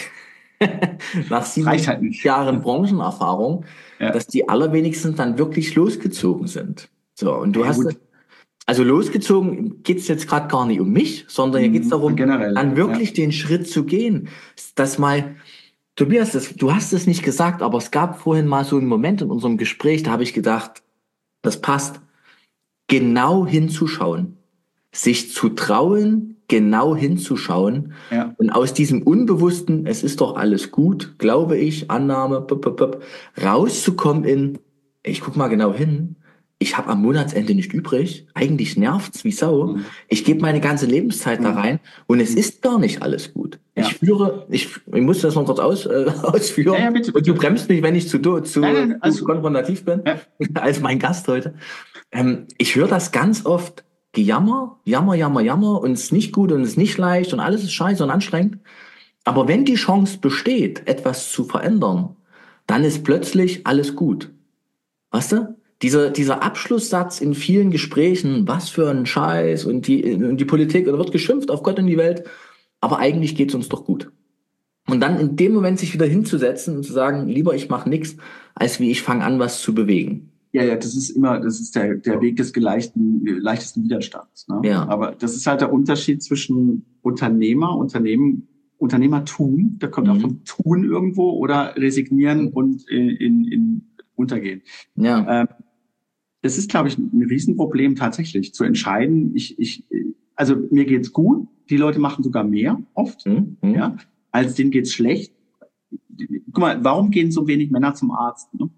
nach sieben Reicht halt nicht. Jahren Branchenerfahrung, Ja. dass die allerwenigsten dann wirklich losgezogen sind. So, und du Ja, hast, gut. also losgezogen geht's jetzt gerade gar nicht um mich, sondern hier geht's Mhm, darum, generell, dann wirklich ja. den Schritt zu gehen. Das mal, Tobias, das, du hast es nicht gesagt, aber es gab vorhin mal so einen Moment in unserem Gespräch, da habe ich gedacht, das passt, genau hinzuschauen, sich zu trauen, genau hinzuschauen, Ja. und aus diesem Unbewussten, es ist doch alles gut, glaube ich, Annahme, bup, bup, bup, rauszukommen in, ich guck mal genau hin, ich habe am Monatsende nicht übrig, eigentlich nervt's wie Sau, Mhm. ich gebe meine ganze Lebenszeit da Mhm. rein und es ist gar nicht alles gut. Ja. Ich führe, ich, ich muss das noch kurz aus, äh, ausführen, Ja, ja, bitte, und du bitte. bremst mich, wenn ich zu, zu, Nein, nein, alles zu gut. konfrontativ bin, Ja. als mein Gast heute. Ähm, ich höre das ganz oft, Gejammer, Jammer, Jammer, Jammer, und es ist nicht gut und es ist nicht leicht und alles ist scheiße und anstrengend. Aber wenn die Chance besteht, etwas zu verändern, dann ist plötzlich alles gut. Weißt du? Dieser, dieser Abschlusssatz in vielen Gesprächen, was für ein Scheiß und die, und die Politik, oder wird geschimpft auf Gott und die Welt, aber eigentlich geht's uns doch gut. Und dann in dem Moment sich wieder hinzusetzen und zu sagen, lieber ich mache nichts, als wie ich fange an, was zu bewegen. Ja, ja, das ist immer, das ist der, der Weg des geleichten, leichtesten Widerstands. Ne? Ja. Aber das ist halt der Unterschied zwischen Unternehmer, Unternehmen, Unternehmertum, da kommt Mhm. auch vom Tun irgendwo, oder resignieren und in, in, in untergehen. Ja. Ähm, das ist, glaube ich, ein Riesenproblem tatsächlich, zu entscheiden, ich, ich, also mir geht's gut, die Leute machen sogar mehr, oft, Hm? Hm? ja, als denen geht's schlecht. Guck mal, warum gehen so wenig Männer zum Arzt? Ne?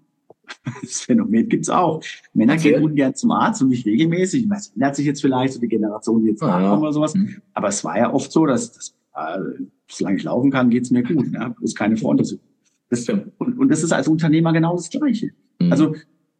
Das Phänomen gibt's auch. Männer Okay. gehen ungern zum Arzt und nicht regelmäßig. Ich weiß, ändert sich jetzt vielleicht so die Generation, die jetzt Ah, ja. nachkommen oder sowas. Hm. Aber es war ja oft so, dass, dass äh, solange ich laufen kann, geht's mir gut. Ja? Bloß keine Voruntersuchung. Das, Stimmt. und, und das ist als Unternehmer genau das Gleiche. Hm. Also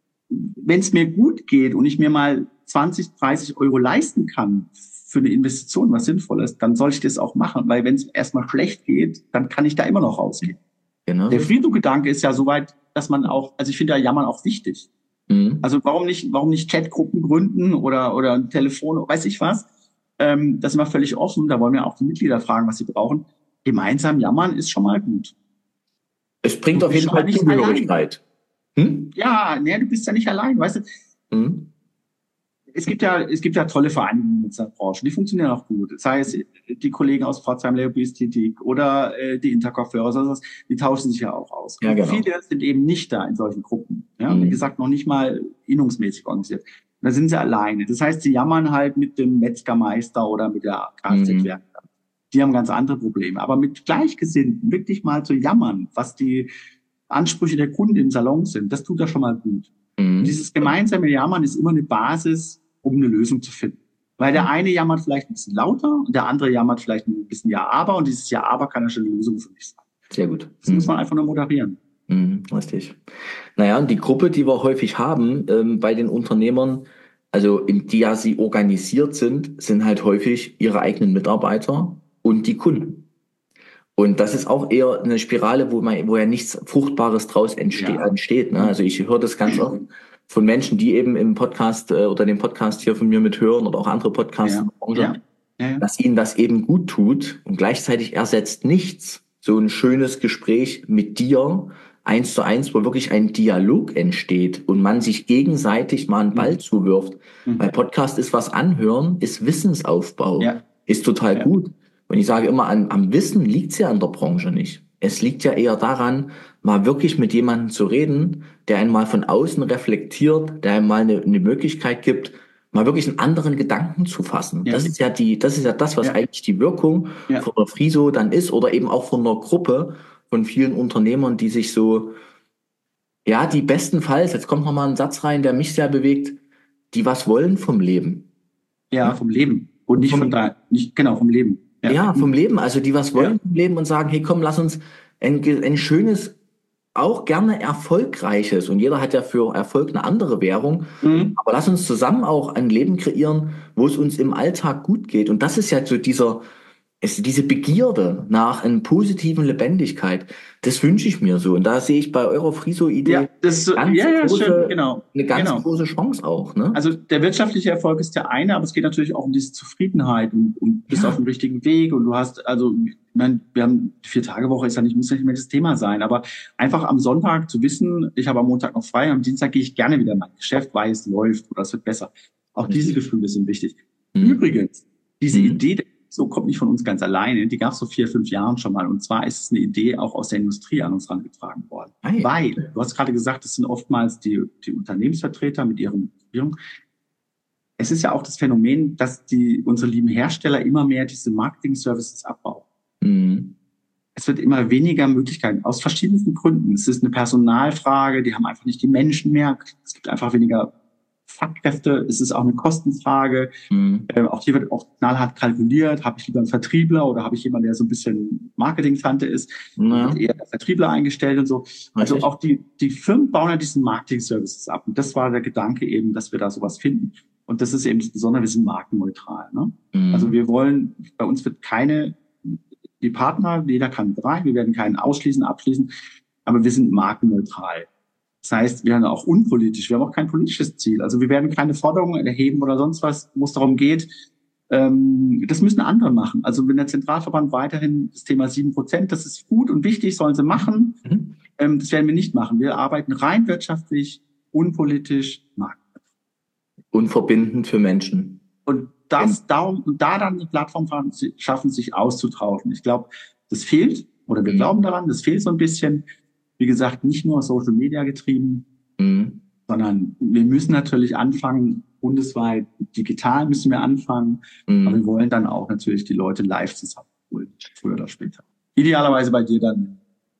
wenn es mir gut geht und ich mir mal zwanzig, dreißig Euro leisten kann für eine Investition, was Sinnvolles, dann soll ich das auch machen. Weil wenn es erstmal schlecht geht, dann kann ich da immer noch rausgehen. Genau. Der Friedhof-Gedanke ist ja soweit, dass man auch, also ich finde ja Jammern auch wichtig. Hm. Also warum nicht, warum nicht Chatgruppen gründen oder, oder ein Telefon, weiß ich was. Ähm, das ist immer völlig offen. Da wollen wir auch die Mitglieder fragen, was sie brauchen. Gemeinsam jammern ist schon mal gut. Es bringt Du auf bist jeden schon mal Fall nicht Zugehörigkeit. Hm? Ja, nee, du bist ja nicht allein, weißt du. Hm? Es gibt ja, es gibt ja tolle Vereinigungen in der Branche, die funktionieren auch gut. Sei es die Kollegen aus Pforzheim, Leopästhetik oder äh, die Interkopfhörer, sonst was, die tauschen sich ja auch aus. Ja, genau. Viele sind eben nicht da in solchen Gruppen. Ja, Mhm. wie gesagt, noch nicht mal innungsmäßig organisiert. Und da sind sie alleine. Das heißt, sie jammern halt mit dem Metzgermeister oder mit der Kfz-Werkstatt. Die haben ganz andere Probleme. Aber mit Gleichgesinnten wirklich mal zu jammern, was die Ansprüche der Kunden im Salon sind, das tut ja schon mal gut. Mhm. Und dieses gemeinsame Jammern ist immer eine Basis, um eine Lösung zu finden. Weil der eine jammert vielleicht ein bisschen lauter und der andere jammert vielleicht ein bisschen Ja, aber, und dieses Ja, aber kann ja schon eine Lösung für mich sein. Sehr gut. Das muss man einfach nur moderieren. Mhm, richtig. Naja, und die Gruppe, die wir häufig haben ähm, bei den Unternehmern, also in die ja sie organisiert sind, sind halt häufig ihre eigenen Mitarbeiter und die Kunden. Und das ist auch eher eine Spirale, wo man, wo ja nichts Fruchtbares draus entste Ja. entsteht. Ne? Also ich höre das ganz oft von Menschen, die eben im Podcast äh, oder den Podcast hier von mir mithören oder auch andere Podcasts Ja. in der Branche, Ja. Ja, ja. dass ihnen das eben gut tut und gleichzeitig ersetzt nichts so ein schönes Gespräch mit dir, eins zu eins, wo wirklich ein Dialog entsteht und man sich gegenseitig mal einen Ball Mhm. zuwirft. Mhm. Weil Podcast ist was anhören, ist Wissensaufbau, Ja. ist total Ja. gut. Und ich sage immer, an, am Wissen liegt's ja in der Branche nicht. Es liegt ja eher daran, mal wirklich mit jemandem zu reden, der einen mal von außen reflektiert, der einem mal eine, eine Möglichkeit gibt, mal wirklich einen anderen Gedanken zu fassen. Ja. Das ist ja die, das ist ja das, was Ja. eigentlich die Wirkung Ja. von der Friso dann ist oder eben auch von einer Gruppe von vielen Unternehmern, die sich so, ja, die bestenfalls, jetzt kommt noch mal ein Satz rein, der mich sehr bewegt, die was wollen vom Leben. Ja, vom Leben. Und nicht Vom- von da, nicht, genau, vom Leben. Ja, vom Leben, also die was wollen Ja. vom Leben und sagen, hey komm, lass uns ein, ge- ein schönes, auch gerne erfolgreiches, und jeder hat ja für Erfolg eine andere Währung, Mhm. aber lass uns zusammen auch ein Leben kreieren, wo es uns im Alltag gut geht. Und das ist ja so dieser, es, diese Begierde nach einer positiven Lebendigkeit, das wünsche ich mir so. Und da sehe ich bei eurer Friso-Idee Ja, das ist so, ganz ja, ja, große, schön, genau. eine ganz genau. große Chance auch, ne? Also der wirtschaftliche Erfolg ist der eine, aber es geht natürlich auch um diese Zufriedenheit und, und bist Ja. auf dem richtigen Weg und du hast, also, ich meine, wir haben die Vier-Tage-Woche, ist ja nicht, muss ja nicht mehr das Thema sein, aber einfach am Sonntag zu wissen, ich habe am Montag noch frei, am Dienstag gehe ich gerne wieder in mein Geschäft, weil es läuft oder es wird besser. Auch Richtig. diese Gefühle sind wichtig. Mhm. Übrigens, diese Mhm. Idee, so kommt nicht von uns ganz alleine, die gab es vor vier, fünf Jahren schon mal. Und zwar ist es eine Idee auch aus der Industrie an uns herangetragen worden. Hey. Weil, du hast gerade gesagt, es sind oftmals die, die Unternehmensvertreter mit ihren Regierungen. Es ist ja auch das Phänomen, dass die, unsere lieben Hersteller immer mehr diese Marketing-Services abbauen. Mhm. Es wird immer weniger Möglichkeiten, aus verschiedensten Gründen. Es ist eine Personalfrage, die haben einfach nicht die Menschen mehr. Es gibt einfach weniger Fachkräfte. Es ist auch eine Kostenfrage. Mhm. Ähm, auch hier wird auch knallhart kalkuliert. Habe ich lieber einen Vertriebler oder habe ich jemanden, der so ein bisschen Marketing-Tante ist? Na, Wird eher der Vertriebler eingestellt und so. Also richtig. auch die, die Firmen bauen ja diesen Marketing-Services ab. Und das war der Gedanke eben, dass wir da sowas finden. Und das ist eben das Besondere, wir sind markenneutral. Ne? Mhm. Also wir wollen, bei uns wird keine, die Partner, jeder kann mit rein, wir werden keinen ausschließen, abschließen, aber wir sind markenneutral. Das heißt, wir sind auch unpolitisch, wir haben auch kein politisches Ziel. Also wir werden keine Forderungen erheben oder sonst was, wo es darum geht. Ähm, das müssen andere machen. Also wenn der Zentralverband weiterhin das Thema sieben Prozent, das ist gut und wichtig, sollen sie machen. Mhm. Ähm, das werden wir nicht machen. Wir arbeiten rein wirtschaftlich, unpolitisch, markenneutral. Unverbindend für Menschen. Und das, darum, und da dann eine Plattform schaffen, sich auszutauschen. Ich glaube, das fehlt, oder wir Mhm. glauben daran, das fehlt so ein bisschen. Wie gesagt, nicht nur Social Media getrieben, Mhm. sondern wir müssen natürlich anfangen, bundesweit, digital müssen wir anfangen, Mhm. aber wir wollen dann auch natürlich die Leute live zusammenholen, früher oder später. Idealerweise bei dir dann.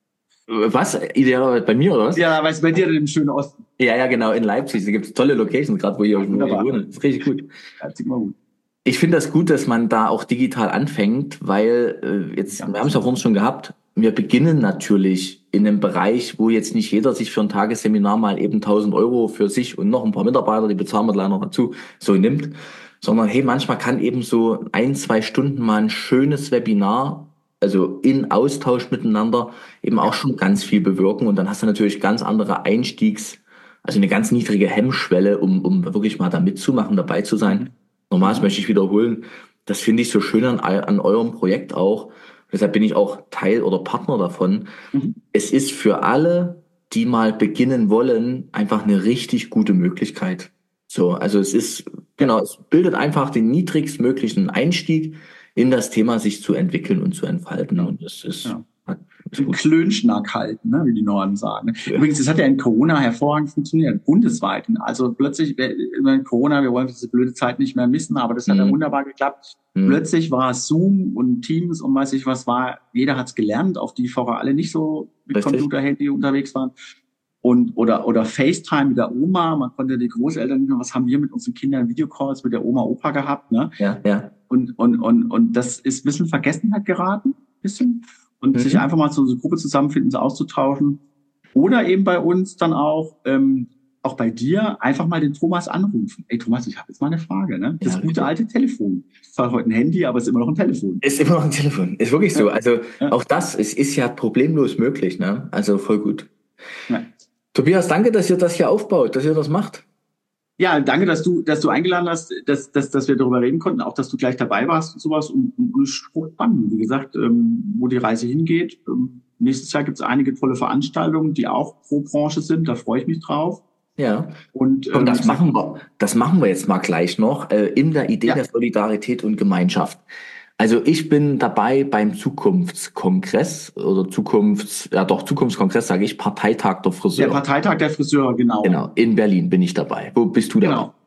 Was? Idealerweise bei mir, oder was? Idealerweise bei dir dann im schönen Osten. Ja, ja, genau, in Leipzig. Da gibt es tolle Locations, gerade wo ihr wo ihr Wunderbar. wohnt. Das ist richtig gut. Leipzig mal gut. Ich finde das gut, dass man da auch digital anfängt, weil äh, jetzt, Ja. wir haben es ja vorhin schon gehabt, wir beginnen natürlich in einem Bereich, wo jetzt nicht jeder sich für ein Tagesseminar mal eben tausend Euro für sich und noch ein paar Mitarbeiter, die bezahlen wir leider noch dazu, so nimmt, sondern hey, manchmal kann eben so ein, zwei Stunden mal ein schönes Webinar, also in Austausch miteinander, eben auch schon ganz viel bewirken, und dann hast du natürlich ganz andere Einstiegs, also eine ganz niedrige Hemmschwelle, um, um wirklich mal da mitzumachen, dabei zu sein. Nochmals Mhm. möchte ich wiederholen, das finde ich so schön an, an eurem Projekt auch. Deshalb bin ich auch Teil oder Partner davon. Mhm. Es ist für alle, die mal beginnen wollen, einfach eine richtig gute Möglichkeit. So, also es ist, genau, es bildet einfach den niedrigstmöglichen Einstieg in das Thema, sich zu entwickeln und zu entfalten. Ja. Und das ist, Ja. ist Den gut. Klönschnack halten, ne, wie die Norden sagen. Ja. Übrigens, das hat ja in Corona hervorragend funktioniert, bundesweit. Also plötzlich, in Corona, wir wollen diese blöde Zeit nicht mehr missen, aber das hat ja Mhm. wunderbar geklappt. Mhm. Plötzlich war es Zoom und Teams und weiß ich was war, jeder hat's gelernt, auch die vorher alle nicht so mit Richtig. Computer, Handy unterwegs waren. Und, oder, oder FaceTime mit der Oma, man konnte die Großeltern nicht mehr, was haben wir mit unseren Kindern Videocalls mit der Oma, Opa gehabt, ne? Ja, ja. Und, und, und, und das ist ein bisschen Vergessenheit geraten, bisschen. Und Mhm. sich einfach mal zu so einer Gruppe zusammenfinden, so auszutauschen. Oder eben bei uns dann auch, ähm, auch bei dir, einfach mal den Thomas anrufen. Ey Thomas, ich habe jetzt mal eine Frage, ne? Das Ja, gute bitte. alte Telefon. Es ist zwar heute ein Handy, aber es ist immer noch ein Telefon. Ist immer noch ein Telefon. Ist wirklich so. Ja. Also Ja. auch das, es ist ja problemlos möglich, ne? Also voll gut. Ja. Tobias, danke, dass ihr das hier aufbaut, dass ihr das macht. Ja, danke, dass du, dass du eingeladen hast, dass, dass, dass wir darüber reden konnten, auch dass du gleich dabei warst und sowas. Und, und, und es ist spannend, wie gesagt, ähm, wo die Reise hingeht. Ähm, nächstes Jahr gibt es einige tolle Veranstaltungen, die auch pro Branche sind. Da freue ich mich drauf. Ja. Und Komm, ähm, wie das gesagt, machen wir, das machen wir jetzt mal gleich noch, äh, in der Idee der ja, Solidarität und Gemeinschaft. Also ich bin dabei beim Zukunftskongress oder Zukunfts, ja doch, Zukunftskongress, sage ich, Parteitag der der Friseure. Parteitag der Friseure, genau. Genau, in Berlin bin ich dabei. Wo bist du dabei? Genau.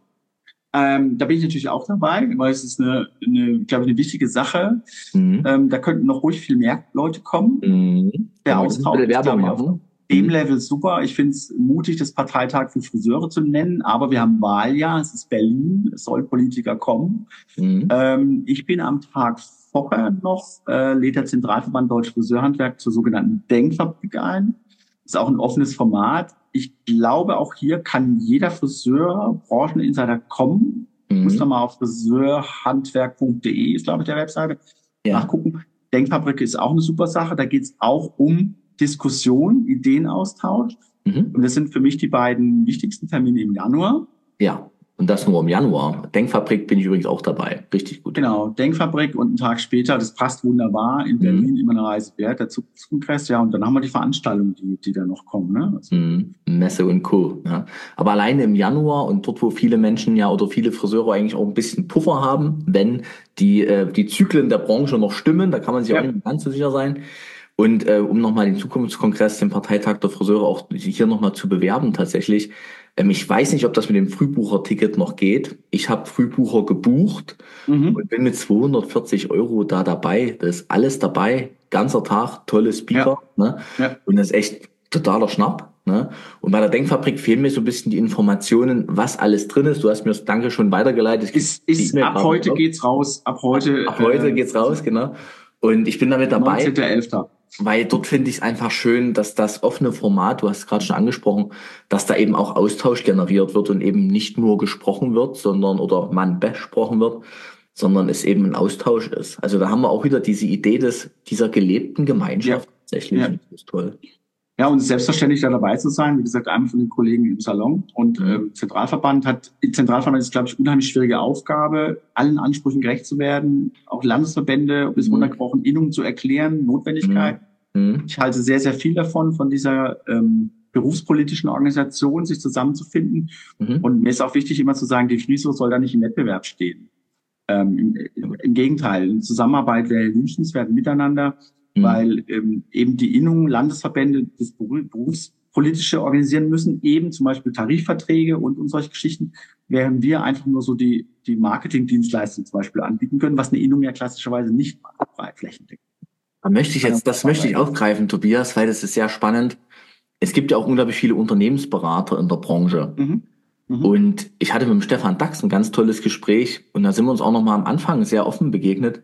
Ähm, da bin ich natürlich auch dabei, weil es ist eine, eine glaube ich, eine wichtige Sache. Mhm. Ähm, da könnten noch ruhig viel mehr Leute kommen. Mhm. Der Können wir ein Austausch bisschen ist, Werbung glaube ich, auf machen? dem Mhm. Level super. Ich finde es mutig, das Parteitag für Friseure zu nennen, aber wir haben Wahljahr, es ist Berlin, es soll Politiker kommen. Mhm. Ähm, ich bin am Tag vorher noch, äh, lädt der Zentralverband Deutsche Friseurhandwerk zur sogenannten Denkfabrik ein. Ist auch ein offenes Format. Ich glaube, auch hier kann jeder Friseur, Brancheninsider kommen. Muss da Mhm. mal auf friseurhandwerk punkt de, ist, glaube ich, der Webseite, Ja. nachgucken. Denkfabrik ist auch eine super Sache. Da geht es auch um Diskussion, Ideenaustausch. Mhm. Und das sind für mich die beiden wichtigsten Termine im Januar. Ja. Und das nur im Januar. Denkfabrik bin ich übrigens auch dabei. Richtig gut. Genau, Denkfabrik und einen Tag später, das passt wunderbar, in Berlin Mhm. immer eine Reise wert, der Zukunftskongress, ja, und dann haben wir die Veranstaltungen, die, die da noch kommen, ne? Also, Mhm. Messe und Co. Ja. Aber alleine im Januar und dort, wo viele Menschen ja oder viele Friseure eigentlich auch ein bisschen Puffer haben, wenn die, äh, die Zyklen der Branche noch stimmen, da kann man sich auch ja, nicht mehr ganz so sicher sein. Und äh, um nochmal den Zukunftskongress, den Parteitag der Friseure auch hier nochmal zu bewerben tatsächlich. Ähm, ich weiß nicht, ob das mit dem Frühbucherticket noch geht. Ich habe Frühbucher gebucht mhm. und bin mit zweihundertvierzig Euro da dabei. Da ist alles dabei. Ganzer Tag, tolle Speaker. Ja, Ne? ja. Und das ist echt totaler Schnapp. Ne? Und bei der Denkfabrik fehlen mir so ein bisschen die Informationen, was alles drin ist. Du hast mir das Danke schon weitergeleitet. Ich krieg Ist, die ist, E-Mail ab gerade noch heute raus. geht's raus, ab heute, Ab heute äh, geht's raus, genau. Und ich bin damit dabei, neunzehnter elfter weil dort finde ich es einfach schön, dass das offene Format, du hast es gerade schon angesprochen, dass da eben auch Austausch generiert wird und eben nicht nur gesprochen wird, sondern oder man besprochen wird, sondern es eben ein Austausch ist. Also da haben wir auch wieder diese Idee des, dieser gelebten Ja, Gemeinschaft tatsächlich. ja. Und das ist toll. Ja, und selbstverständlich da dabei zu sein, wie gesagt, einem von den Kollegen im Salon und Mhm. ähm, Zentralverband hat, Zentralverband ist, glaube ich, unheimlich schwierige Aufgabe, allen Ansprüchen gerecht zu werden, auch Landesverbände bis Mhm. runtergebrochen, Innungen zu erklären, Notwendigkeit. Mhm. Ich halte sehr, sehr viel davon, von dieser ähm, berufspolitischen Organisation, sich zusammenzufinden. Mhm. Und mir ist auch wichtig, immer zu sagen, die Friso soll da nicht im Wettbewerb stehen. Ähm, im, Im Gegenteil, in Zusammenarbeit wäre wünschenswert miteinander, Mhm. weil ähm, eben die Innungen, Landesverbände das Berufspolitische organisieren müssen, eben zum Beispiel Tarifverträge und, und solche Geschichten, während wir einfach nur so die, die Marketingdienstleistung zum Beispiel anbieten können, was eine Innung ja klassischerweise nicht macht, breit flächendeckend. Da möchte ich jetzt, das möchte ich aufgreifen, Tobias, weil das ist sehr spannend. Es gibt ja auch unglaublich viele Unternehmensberater in der Branche. Mhm. Mhm. Und ich hatte mit dem Stefan Dax ein ganz tolles Gespräch und da sind wir uns auch noch mal am Anfang sehr offen begegnet.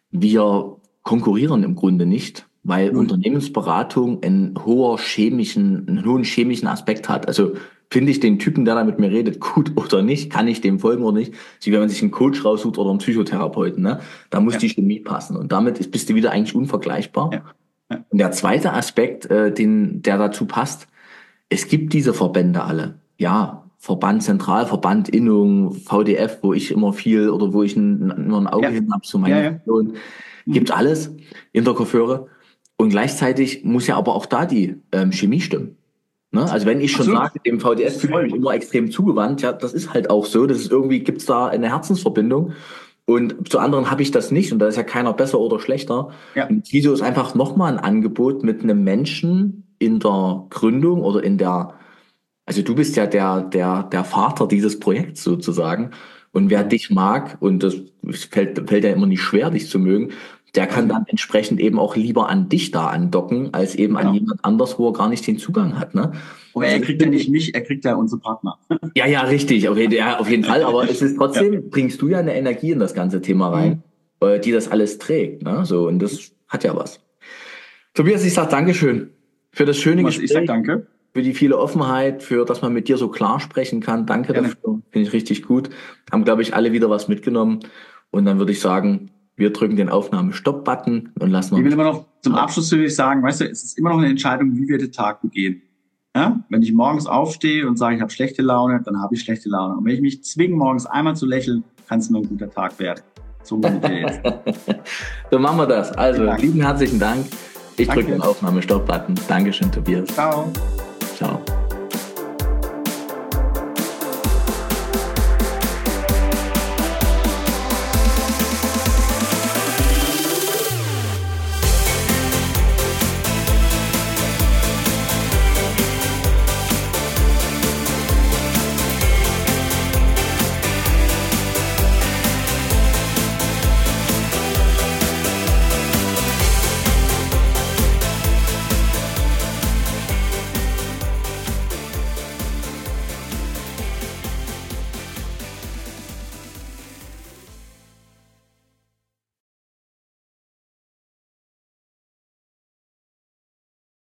Wir konkurrieren im Grunde nicht, weil Null. Unternehmensberatung einen hoher chemischen, einen hohen chemischen Aspekt hat. Also finde ich den Typen, der da mit mir redet, gut oder nicht? Kann ich dem folgen oder nicht? So wie wenn man sich einen Coach raussucht oder einen Psychotherapeuten, ne? Da muss Ja. die Chemie passen. Und damit ist, bist du wieder eigentlich unvergleichbar. Ja. Ja. Und der zweite Aspekt, äh, den, der dazu passt, es gibt diese Verbände alle. Ja, Verband Zentral, Verband Innung, V D F, wo ich immer viel oder wo ich ein, immer ein Auge Ja. hin habe zu meiner Ja, ja. Funktion. Gibt alles in der Coiffeure. Und gleichzeitig muss ja aber auch da die ähm, Chemie stimmen. Ne? Also wenn ich schon Absolut. sage, dem V D F fühle ich mich immer extrem zugewandt, ja, das ist halt auch so. Das ist irgendwie, gibt's da eine Herzensverbindung. Und zu anderen habe ich das nicht. Und da ist ja keiner besser oder schlechter. Ja. Und Kiso ist einfach nochmal ein Angebot mit einem Menschen in der Gründung oder in der, also du bist ja der, der, der Vater dieses Projekts sozusagen. Und wer dich mag, und das fällt, fällt ja immer nicht schwer, dich zu mögen, der kann dann entsprechend eben auch lieber an dich da andocken, als eben an Genau. jemand anders, wo er gar nicht den Zugang hat. Ne? Aber er kriegt ja nicht mich, er kriegt ja unsere Partner. Ja, ja, richtig, auf jeden, ja, auf jeden Fall. Aber es ist trotzdem, ja. Bringst du ja eine Energie in das ganze Thema rein, Mhm. äh, die das alles trägt. Ne? So, und das hat ja was. Tobias, ich sag Dankeschön für das schöne Was, Gespräch. ich sag danke. Für die viele Offenheit, für dass man mit dir so klar sprechen kann. Danke Gerne. dafür. Finde ich richtig gut. Haben, glaube ich, alle wieder was mitgenommen. Und dann würde ich sagen, wir drücken den Aufnahme-Stopp-Button und lassen Ich will uns. immer noch zum Abschluss würde ich sagen, weißt du, es ist immer noch eine Entscheidung, wie wir den Tag begehen. Ja? Wenn ich morgens aufstehe und sage, ich habe schlechte Laune, dann habe ich schlechte Laune. Und wenn ich mich zwinge, morgens einmal zu lächeln, kann es nur ein guter Tag werden. So ungefähr jetzt. So machen wir das. Also, Dank. lieben herzlichen Dank. Ich Danke. drücke den Aufnahme-Stopp-Button. Dankeschön, Tobias. Ciao. Ciao.